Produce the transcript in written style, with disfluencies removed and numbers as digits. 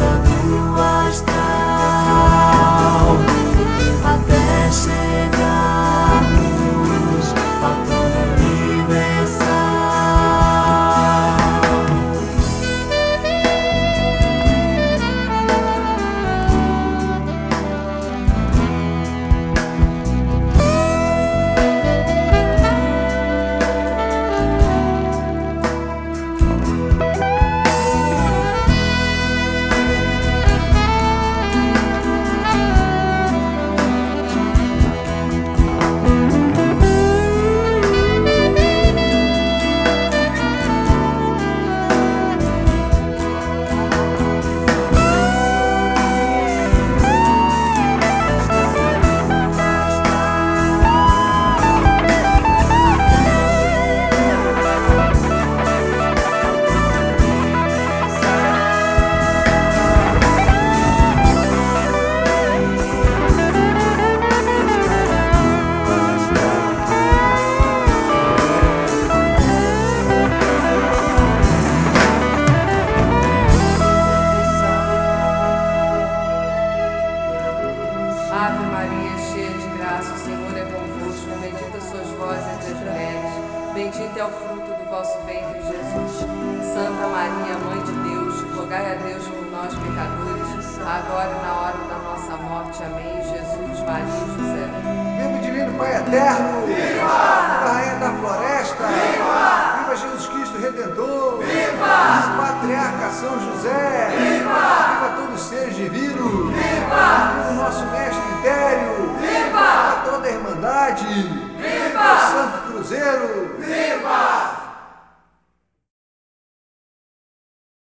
do astral, até chegarmos ao trono universal. Ave Maria, cheia de graça, o Senhor é convosco. Bendita sois vós entre as mulheres, bendito é o fruto do vosso ventre, Jesus. Santa Maria, Mãe de Deus, rogai a Deus por nós, pecadores, agora e na hora da nossa morte. Amém. Jesus, Maria e José. Viva o divino Pai eterno! Viva a Rainha da Floresta! Viva Jesus Cristo Redentor! Viva Patriarca São José! Viva todos os seres divinos! Viva o nosso Mestre Império! Viva toda a Irmandade! Viva o Santo Cruzeiro! Viva!